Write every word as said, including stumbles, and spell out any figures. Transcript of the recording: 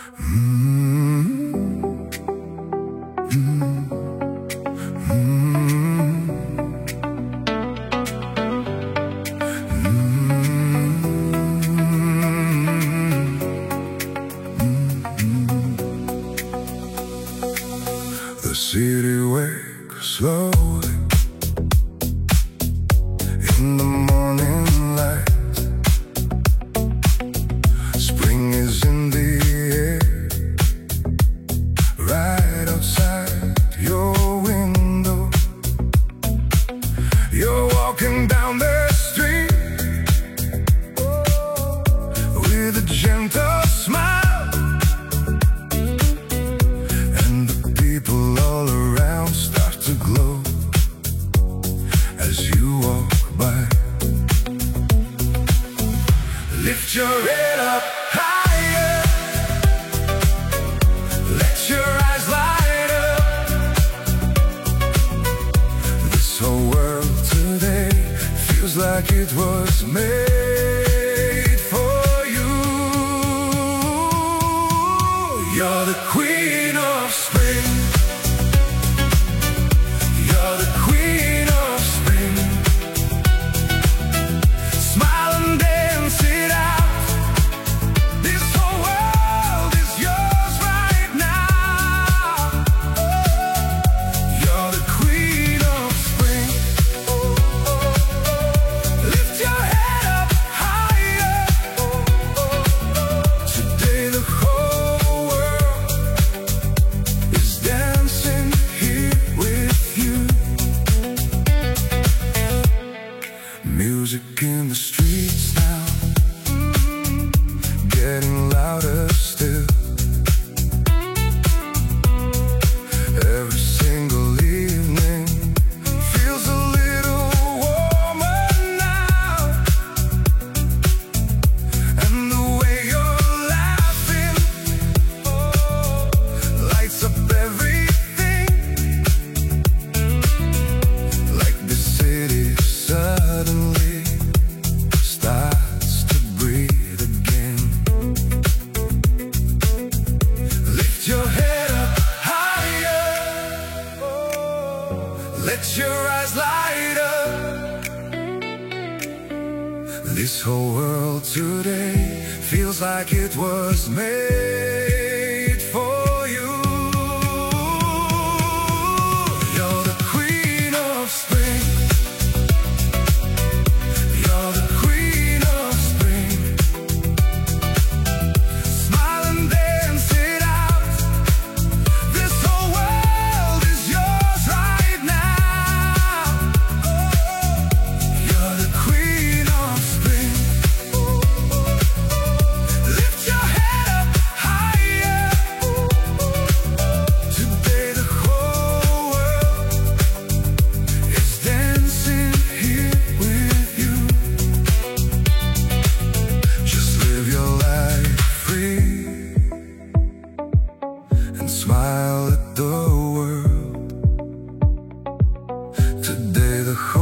The city wakes slowly in the morning light. Spring is in the air, right outside your window. You're walking down the street with a gentle smile. Lift your head up higher, let your eyes light up. This whole world today feels like it was made for you. You're the queen of spring. You're the queen of spring. Smile and dance it out. Music in the streets now, getting louder still. Every single evening feels a little warmer now. And the way you're laughing, oh, lights up everything. Like the city suddenly starts to breathe again. Lift your head up higher, let your eyes light up. This whole world today feels like it was made for you. You're the queen of spring. You're the queen of spring. Smile and dance it out. This whole world is yours right now. You're the queen of spring. Lift your head up higher. Today the whole world is dancing here with you. Just live your life free and smile at the world. Today the whole